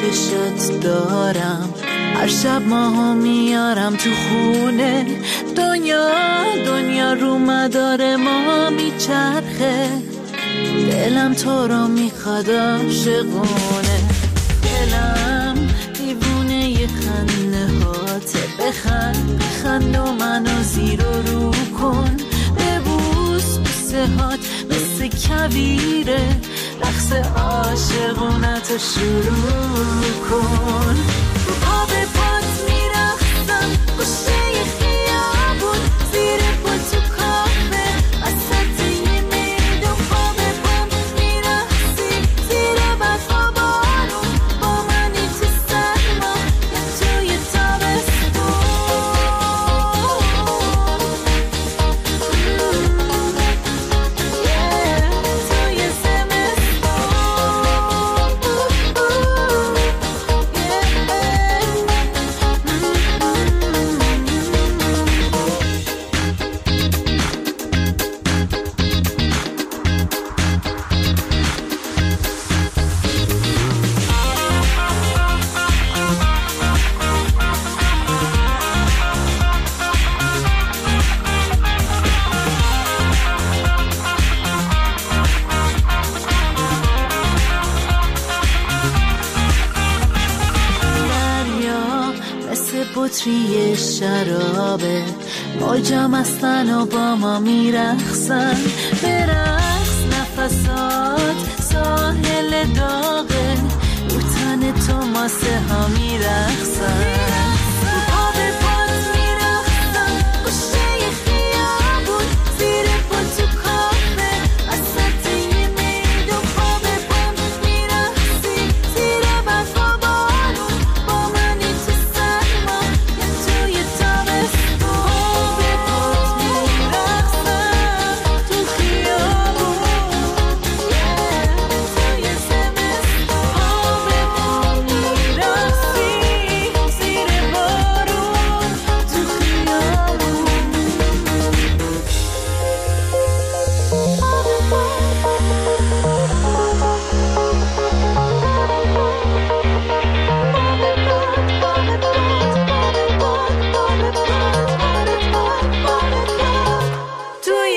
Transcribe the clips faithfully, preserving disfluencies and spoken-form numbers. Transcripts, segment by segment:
چشات دارم، هر شب ماهو میارم تو خونه. دنیا دنیا رو مدار ما میچرخه، دلم تو رو میخواد عاشقونه. دلم دیوونه یه خنده هاته، بخند بخند و منو زیر و رو کن. ببوس بوسه هات مثل کویره، رقص عاشقونتو شروع کن. پا به پات میرخصم گوشه خیابون، زیر پا تو کافه وسط یه میدون. پا به پام میرخصی زیر برف و بارون، با منی تو سرما یا توی تابستون. توی بطری شرابه، موجم هستن و با ما میرخصن. برقص نفسات ساحل داغه، رو تن تو ماسه ها میرخصن. پا به پات میرخصم گوشه خیابون، زیر پا تو کافه وسط یه میدون. پا به پام میرخصی زیر برف و بارون، با منی تو سرما یا توی تابستون. به پات میرخصم تو خیابون، توی زمستون. پا به پام میرخصی زیر بارون تو خیابون. توی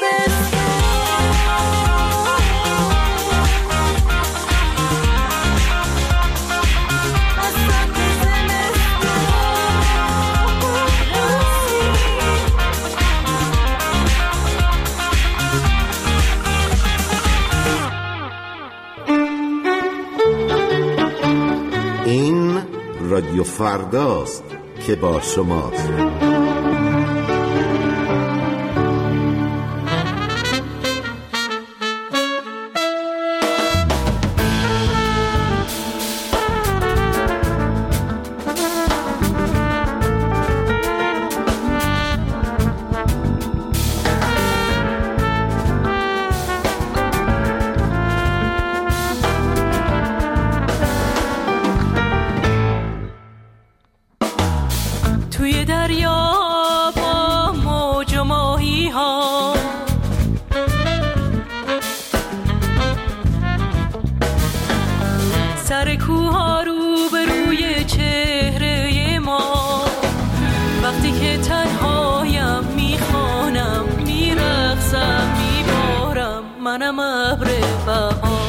این رادیو فرداست که با شماست. توی دریا با موج و ماهی ها، سر کوها رو به روی چهره ما. وقتی که تنهایم میخوانم میرقصم میبارم، منم ابر بهار.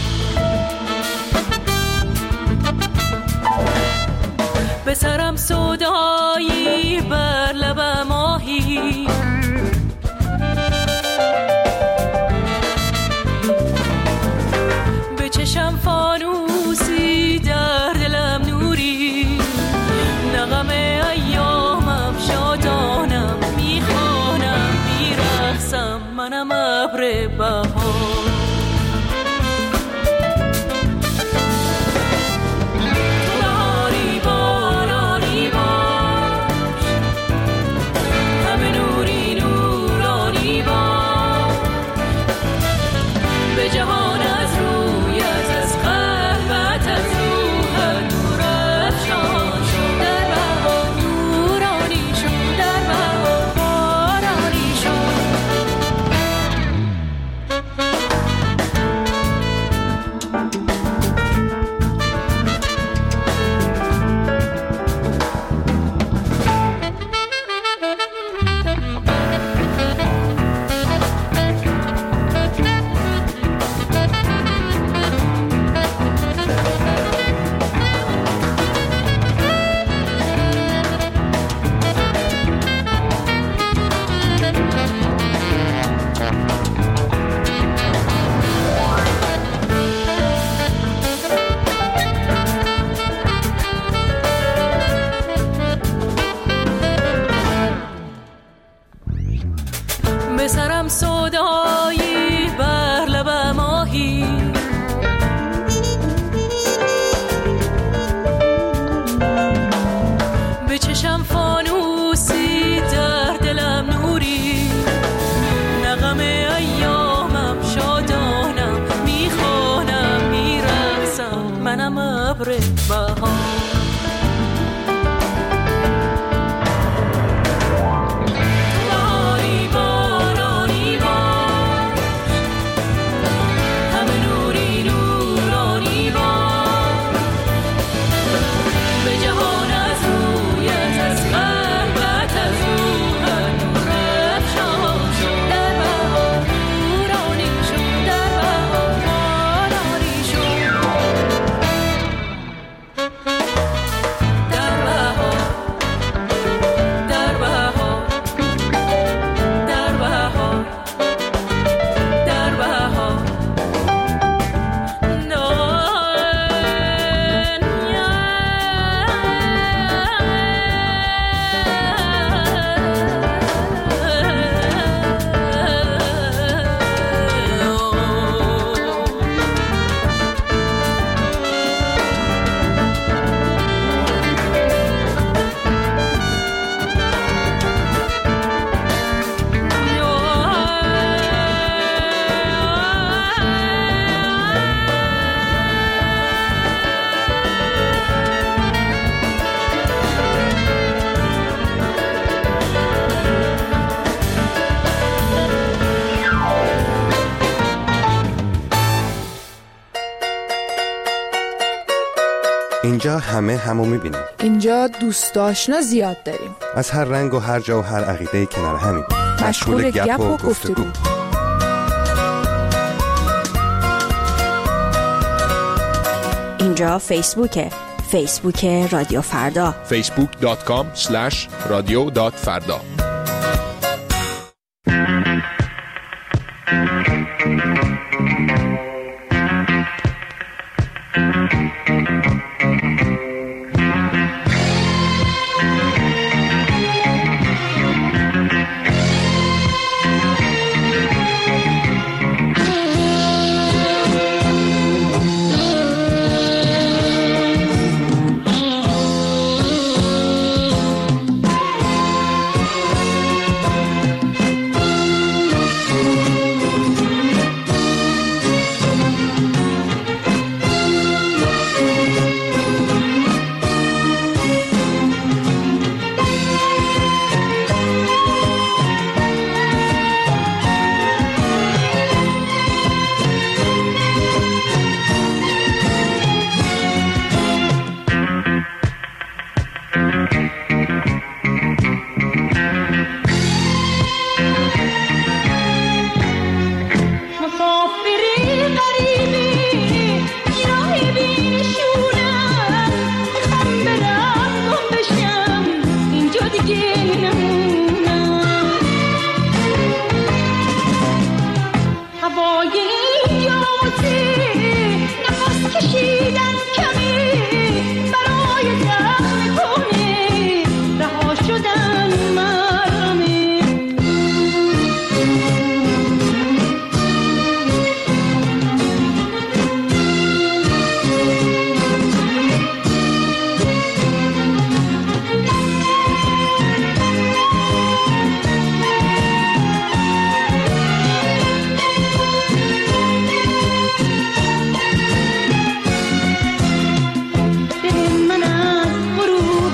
به سرم سودایی بر لب ماهی، به چشم فانوسی در دلم نوری. نغم ایامم شادانم میخوانم میرقصم، منم ابر بهار. بهاری بارانی باش، همه نوری سرم سودایی بر لب ماهی، به چشم فانوسی در دلم نوری، نغم ایامم شادانم، میخوانم میرقصم منم ابر بهار. اینجا همه همو میبینیم. اینجا دوست آشنا زیاد داریم. از هر رنگ و هر جا و هر عقیده کنار همیم. مشغول گپ و گفتگو. اینجا فیسبوکه. فیسبوک رادیو فردا. فیسبوک دات کام اسلش رادیو دات فردا.